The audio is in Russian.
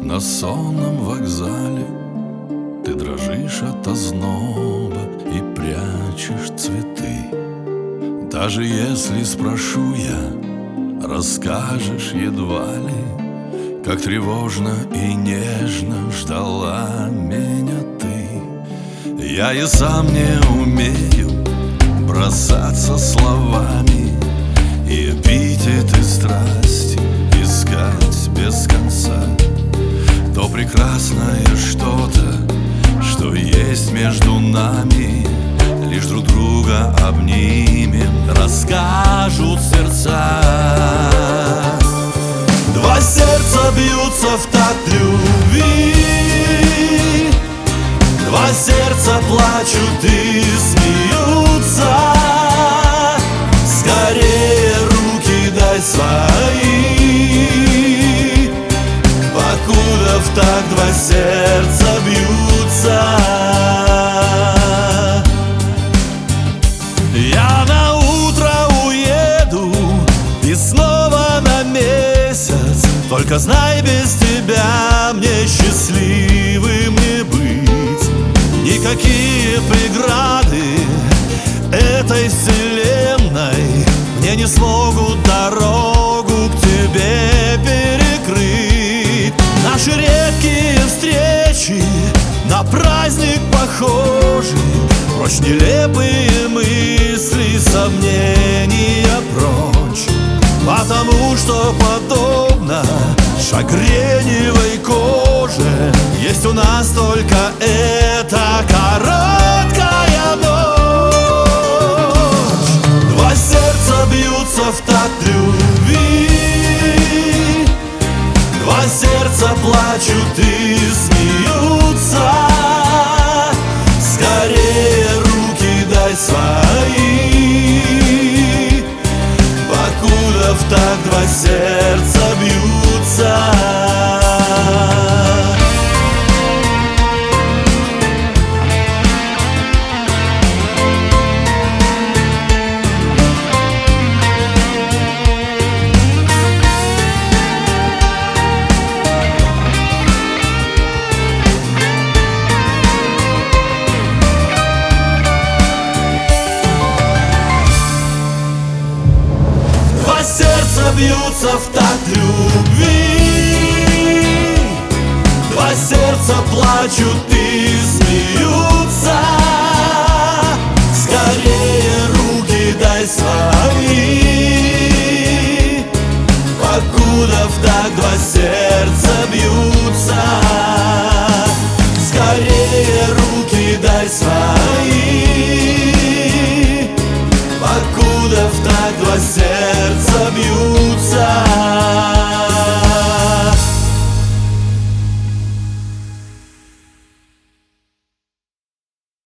На сонном вокзале ты дрожишь от озноба и прячешь цветы. Даже если спрошу я, расскажешь едва ли, как тревожно и нежно ждала меня ты. Я и сам не умею бросаться словами и эпитеты страсти искать без конца. То прекрасное что-то, что есть между нами, лишь друг друга обнимем, расскажут сердца. Два сердца бьются в такт любви, два сердца плачут и смеются. Скорее руки дай свои, покуда в такт два сердца бьются. Я на утро уеду и снова на месяц. Только знай, без тебя мне счастливым не быть. Никакие преграды этой вселенной мне не смогут дорогу к тебе перекрыть. Наши редкие встречи на праздник похожи. Прочь нелепые мысли, сомнения прочь, потому что подобно шагреневой коже есть у нас только эта короткая ночь. Два сердца бьются в такт любви, два сердца плачут и смеются. Скорее руки дай свои, покуда в такт два сердца бьются. Сердца бьются в такт любви, два сердца плачут и смеются. Скорее руки дай свои,